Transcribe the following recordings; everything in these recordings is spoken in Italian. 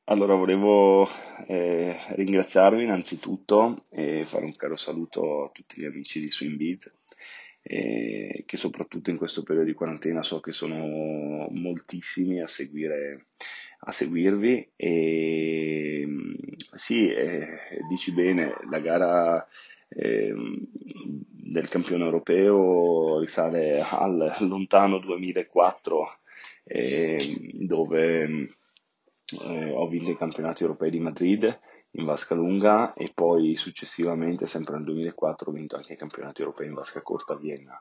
Allora, volevo ringraziarvi innanzitutto e fare un caro saluto a tutti gli amici di SwimBiz, che soprattutto in questo periodo di quarantena so che sono moltissimi a seguirvi. Sì, dici bene, la gara del campione europeo risale al lontano 2004, dove ho vinto i campionati europei di Madrid in vasca lunga e poi successivamente, sempre nel 2004, ho vinto anche i campionati europei in vasca corta a Vienna.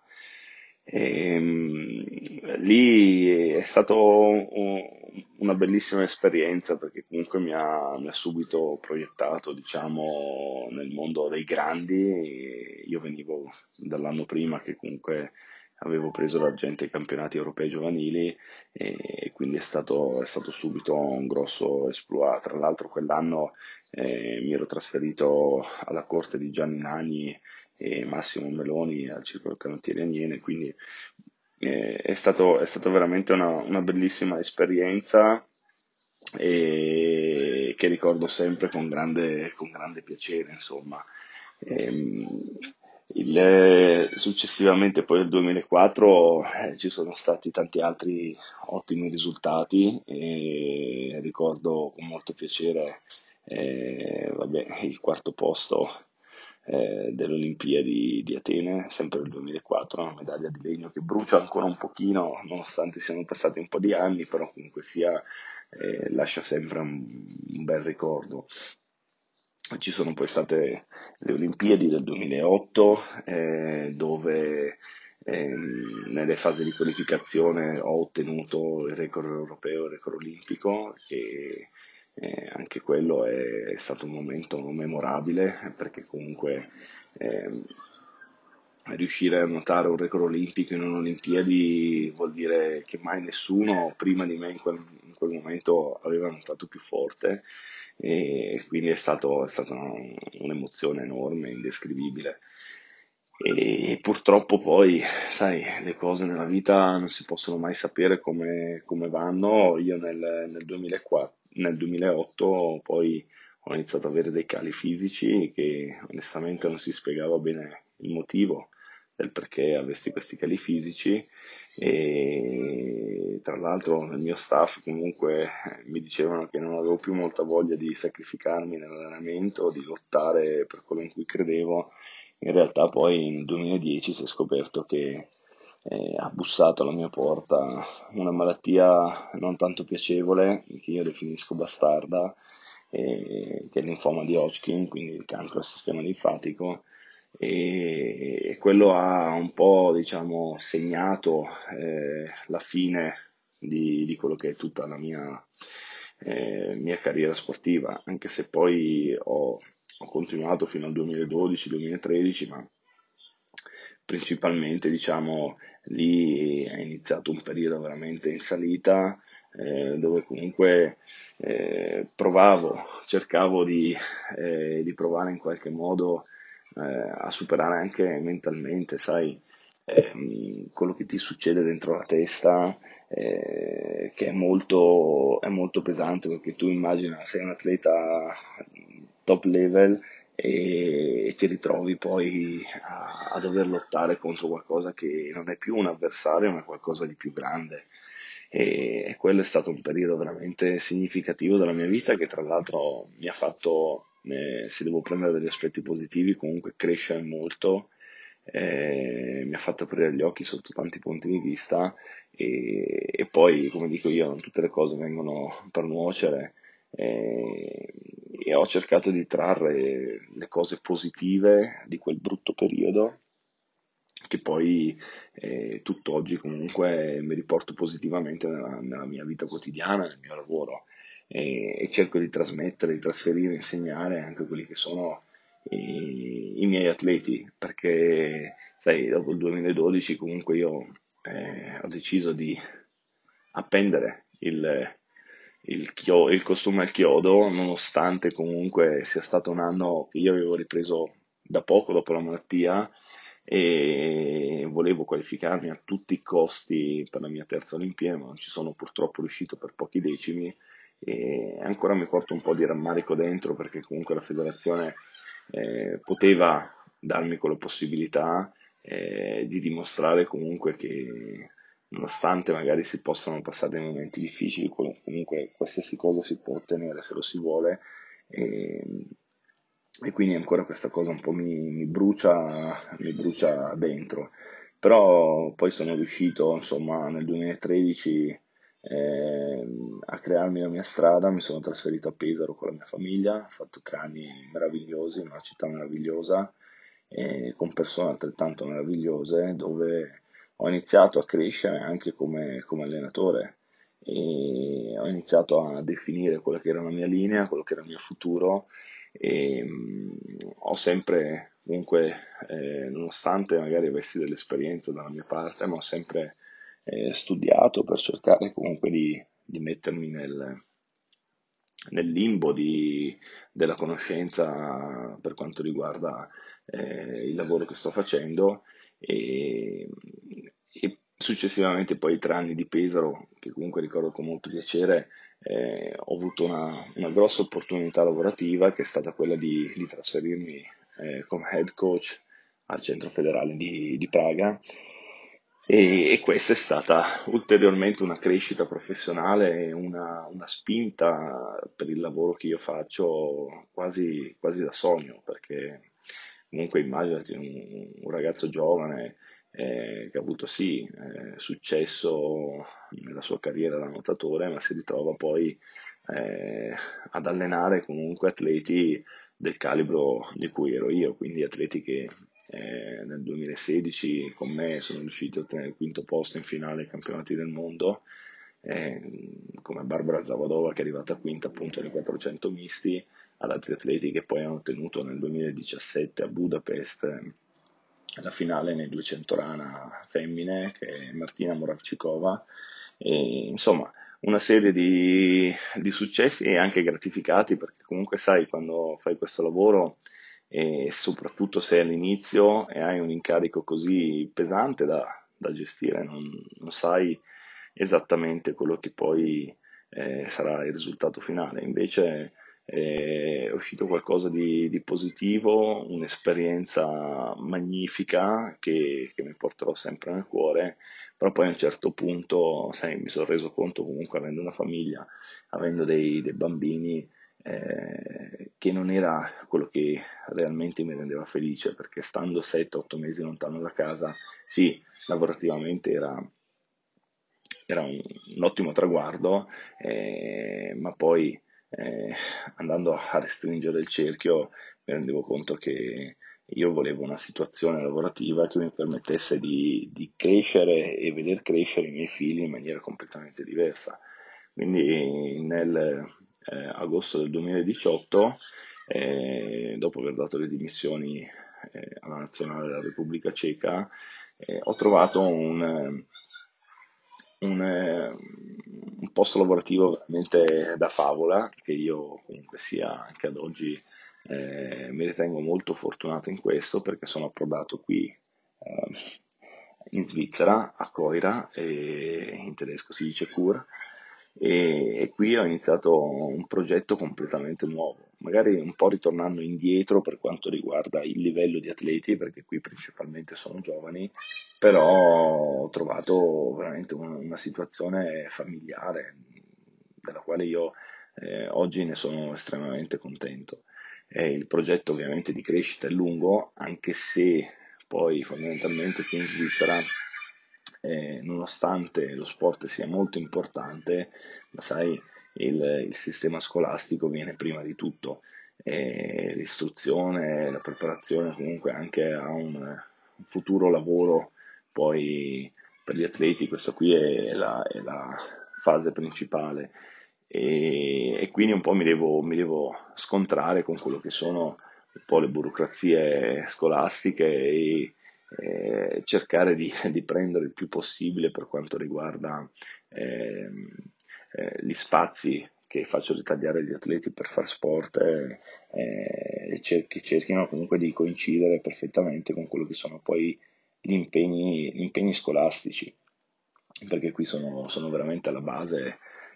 Lì è stato una bellissima esperienza perché comunque mi ha subito proiettato, diciamo, nel mondo dei grandi. Io venivo dall'anno prima che comunque avevo preso l'argento ai campionati europei giovanili e quindi è stato subito un grosso esploit. Tra l'altro quell'anno mi ero trasferito alla corte di Gianni Nani e Massimo Meloni al Circolo Canottieri Aniene, quindi è stato veramente una bellissima esperienza e che ricordo sempre con grande piacere, insomma. Ehm, Successivamente, poi nel 2004, ci sono stati tanti altri ottimi risultati e ricordo con molto piacere vabbè, il quarto posto delle Olimpiadi di Atene, sempre nel 2004, una medaglia di legno che brucia ancora un pochino, nonostante siano passati un po' di anni, però comunque sia lascia sempre un bel ricordo. Ci sono poi state le Olimpiadi del 2008, dove nelle fasi di qualificazione ho ottenuto il record europeo, il record olimpico e anche quello è stato un momento memorabile perché comunque ehm, riuscire a nuotare un record olimpico in un'Olimpiadi vuol dire che mai nessuno prima di me in quel momento aveva nuotato più forte e quindi è stata un'emozione enorme, indescrivibile. E purtroppo poi, sai, le cose nella vita non si possono mai sapere come vanno. Io nel 2004, nel 2008 poi ho iniziato ad avere dei cali fisici che onestamente non si spiegava bene il motivo del perché avessi questi cali fisici e tra l'altro nel mio staff comunque mi dicevano che non avevo più molta voglia di sacrificarmi nell'allenamento, di lottare per quello in cui credevo. In realtà poi nel 2010 si è scoperto che ha bussato alla mia porta una malattia non tanto piacevole, che io definisco bastarda, che è il linfoma di Hodgkin, quindi il cancro al sistema linfatico, e quello ha un po', diciamo, segnato la fine di quello che è tutta la mia carriera sportiva, anche se poi ho continuato fino al 2012-2013, ma principalmente, diciamo, lì è iniziato un periodo veramente in salita, dove comunque cercavo di provare in qualche modo a superare anche mentalmente, sai, quello che ti succede dentro la testa, che è molto pesante, perché tu immagina, sei un atleta top level e ti ritrovi poi a dover lottare contro qualcosa che non è più un avversario, ma è qualcosa di più grande. E quello è stato un periodo veramente significativo della mia vita che tra l'altro mi ha fatto, se devo prendere degli aspetti positivi, comunque crescere molto, mi ha fatto aprire gli occhi sotto tanti punti di vista e poi, come dico io, non tutte le cose vengono per nuocere e ho cercato di trarre le cose positive di quel brutto periodo che poi tutt'oggi comunque mi riporto positivamente nella mia vita quotidiana, nel mio lavoro e cerco di trasmettere, di trasferire, insegnare anche quelli che sono i miei atleti, perché sai, dopo il 2012 comunque io ho deciso di appendere il costume al chiodo, nonostante comunque sia stato un anno che io avevo ripreso da poco dopo la malattia e volevo qualificarmi a tutti i costi per la mia terza Olimpiade, ma non ci sono purtroppo riuscito per pochi decimi e ancora mi porto un po' di rammarico dentro perché comunque la federazione poteva darmi quella possibilità di dimostrare comunque che nonostante magari si possano passare dei momenti difficili, comunque qualsiasi cosa si può ottenere se lo si vuole e, e quindi ancora questa cosa un po' mi brucia dentro. Però poi sono riuscito, insomma, nel 2013 a crearmi la mia strada, mi sono trasferito a Pesaro con la mia famiglia, ho fatto 3 anni meravigliosi in una città meravigliosa, con persone altrettanto meravigliose, dove ho iniziato a crescere anche come allenatore e ho iniziato a definire quella che era la mia linea, quello che era il mio futuro e ho sempre, comunque, nonostante magari avessi dell'esperienza dalla mia parte, ma ho sempre studiato per cercare comunque di mettermi nel limbo della conoscenza per quanto riguarda il lavoro che sto facendo e successivamente poi i 3 anni di Pesaro, che comunque ricordo con molto piacere, ho avuto una grossa opportunità lavorativa che è stata quella di trasferirmi come head coach al Centro Federale di Praga e questa è stata ulteriormente una crescita professionale e una spinta per il lavoro che io faccio quasi da sogno, perché comunque immaginati un ragazzo giovane che ha avuto sì successo nella sua carriera da nuotatore, ma si ritrova poi eh, ad allenare comunque atleti del calibro di cui ero io, quindi atleti che nel 2016 con me sono riusciti a ottenere il quinto posto in finale ai campionati del mondo, come Barbara Zavadova che è arrivata quinta appunto nei 400 misti, ad altri atleti che poi hanno ottenuto nel 2017 a Budapest la finale nei 200 rana femmine, che è Martina Moravcikova, e insomma una serie di successi e anche gratificati, perché comunque sai, quando fai questo lavoro e soprattutto se all'inizio e hai un incarico così pesante da gestire, non sai esattamente quello che poi sarà il risultato finale. Invece è uscito qualcosa di positivo, un'esperienza magnifica che mi porterò sempre nel cuore, però poi a un certo punto, sai, mi sono reso conto comunque avendo una famiglia, avendo dei bambini, che non era quello che realmente mi rendeva felice, perché stando 7-8 mesi lontano da casa, sì, lavorativamente era un ottimo traguardo, ma poi eh, andando a restringere il cerchio mi rendevo conto che io volevo una situazione lavorativa che mi permettesse di crescere e veder crescere i miei figli in maniera completamente diversa. Quindi nel agosto del 2018, dopo aver dato le dimissioni alla nazionale della Repubblica Ceca, ho trovato un posto lavorativo veramente da favola, che io comunque sia anche ad oggi mi ritengo molto fortunato in questo perché sono approdato qui in Svizzera, a Coira, e in tedesco si dice Kur, e qui ho iniziato un progetto completamente nuovo, magari un po' ritornando indietro per quanto riguarda il livello di atleti, perché qui principalmente sono giovani, però ho trovato veramente una situazione familiare della quale io oggi ne sono estremamente contento. Il progetto ovviamente di crescita è lungo, anche se poi fondamentalmente qui in Svizzera, nonostante lo sport sia molto importante, ma sai, il sistema scolastico viene prima di tutto. L'istruzione, la preparazione comunque anche a un futuro lavoro poi per gli atleti, questa qui è la fase principale e quindi un po' mi devo scontrare con quello che sono un po' le burocrazie scolastiche e cercare di prendere il più possibile per quanto riguarda ehm, gli spazi che faccio ritagliare agli atleti per far sport che cerchino comunque di coincidere perfettamente con quello che sono poi gli impegni scolastici, perché qui sono veramente alla base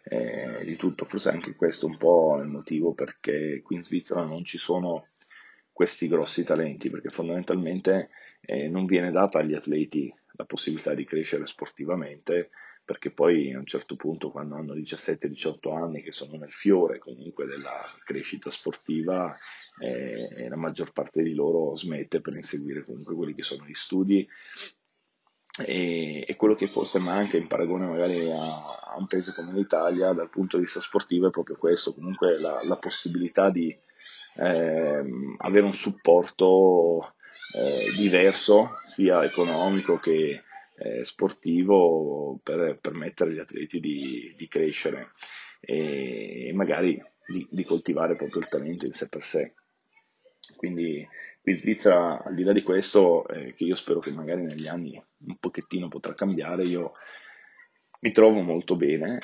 di tutto. Forse anche questo è un po' il motivo perché qui in Svizzera non ci sono questi grossi talenti, perché fondamentalmente non viene data agli atleti la possibilità di crescere sportivamente, perché poi a un certo punto, quando hanno 17-18 anni, che sono nel fiore comunque della crescita sportiva, la maggior parte di loro smette per inseguire comunque quelli che sono gli studi e quello che forse manca in paragone magari a un paese come l'Italia dal punto di vista sportivo è proprio questo, comunque la possibilità di avere un supporto diverso, sia economico che sportivo, per permettere agli atleti di crescere e magari di coltivare proprio il talento in sé per sé. Quindi qui in Svizzera, al di là di questo, che io spero che magari negli anni un pochettino potrà cambiare, io mi trovo molto bene,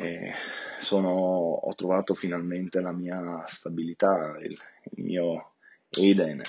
ho trovato finalmente la mia stabilità, il mio Eden,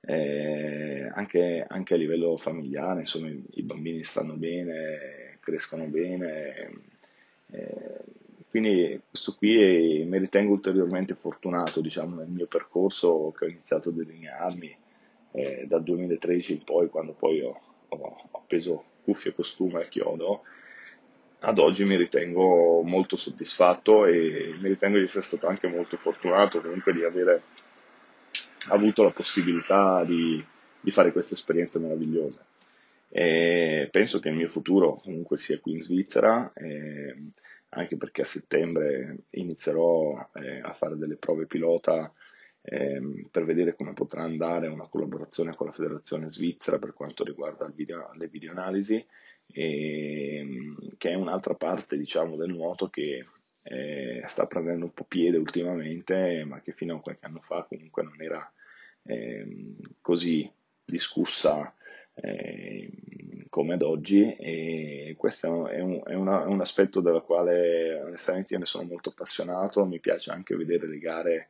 anche a livello familiare, insomma i bambini stanno bene, crescono bene, eh, quindi questo qui mi ritengo ulteriormente fortunato, diciamo, nel mio percorso che ho iniziato a delinearmi dal 2013 in poi, quando poi ho appeso cuffie, costume e chiodo, ad oggi mi ritengo molto soddisfatto e mi ritengo di essere stato anche molto fortunato comunque di avere avuto la possibilità di fare queste esperienze meravigliose. E penso che il mio futuro comunque sia qui in Svizzera, anche perché a settembre inizierò a fare delle prove pilota per vedere come potrà andare una collaborazione con la Federazione Svizzera per quanto riguarda le videoanalisi, che è un'altra parte, diciamo, del nuoto che sta prendendo un po' piede ultimamente, ma che fino a qualche anno fa comunque non era così discussa come ad oggi, e questo è un aspetto della quale onestamente io ne sono molto appassionato. Mi piace anche vedere le gare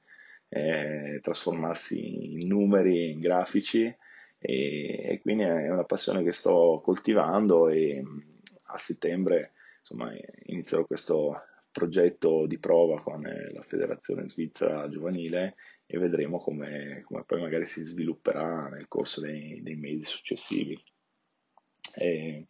trasformarsi in numeri, in grafici, e quindi è una passione che sto coltivando e a settembre insomma inizierò questo progetto di prova con la Federazione Svizzera Giovanile e vedremo come poi magari si svilupperà nel corso dei mesi successivi. Eh,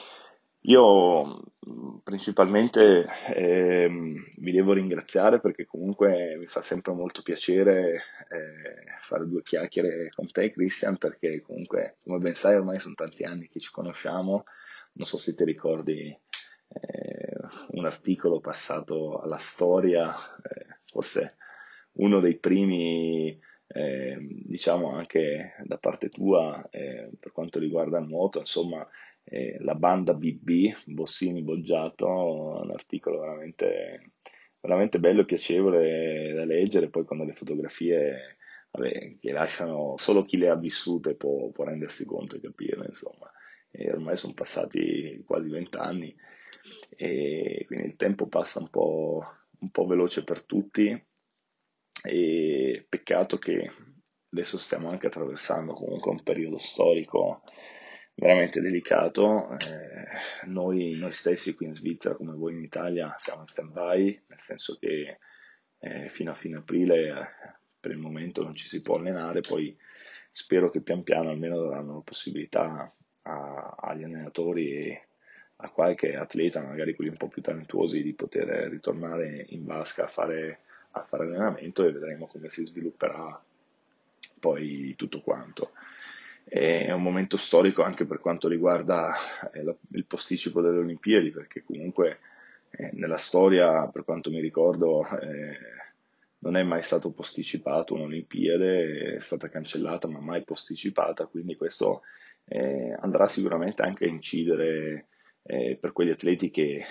io principalmente vi devo ringraziare perché comunque mi fa sempre molto piacere fare due chiacchiere con te, Christian, perché comunque, come ben sai, ormai sono tanti anni che ci conosciamo. Non so se ti ricordi eh, un articolo passato alla storia, forse uno dei primi, diciamo anche da parte tua, per quanto riguarda il nuoto, insomma, la banda BB, Bossini Boggiato, un articolo veramente bello e piacevole da leggere, poi con delle fotografie, vabbè, che lasciano solo chi le ha vissute può rendersi conto e capire, insomma. E ormai sono passati quasi 20 anni e quindi il tempo passa un po' veloce per tutti e peccato che adesso stiamo anche attraversando comunque un periodo storico veramente delicato. Noi stessi qui in Svizzera, come voi in Italia, siamo in stand-by, nel senso che fino a fine aprile per il momento non ci si può allenare, poi spero che pian piano almeno daranno la possibilità agli allenatori e a qualche atleta, magari quelli un po' più talentuosi, di poter ritornare in vasca a fare allenamento e vedremo come si svilupperà poi tutto quanto. È un momento storico anche per quanto riguarda il posticipo delle Olimpiadi, perché comunque nella storia, per quanto mi ricordo, non è mai stato posticipato un'Olimpiade, è stata cancellata ma mai posticipata, quindi questo andrà sicuramente anche a incidere per quegli atleti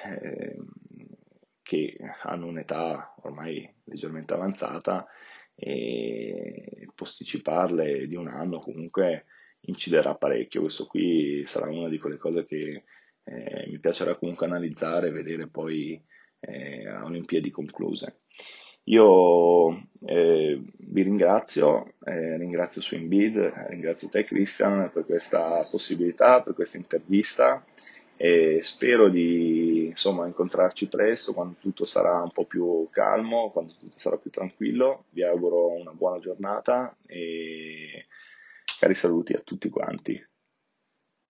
che hanno un'età ormai leggermente avanzata e posticiparle di un anno comunque inciderà parecchio. Questo qui sarà una di quelle cose che mi piacerà comunque analizzare e vedere poi a Olimpiadi concluse. Io vi ringrazio, ringrazio Swimbiz, ringrazio te Christian per questa possibilità, per questa intervista e spero di insomma incontrarci presto quando tutto sarà un po' più calmo, quando tutto sarà più tranquillo. Vi auguro una buona giornata e cari saluti a tutti quanti.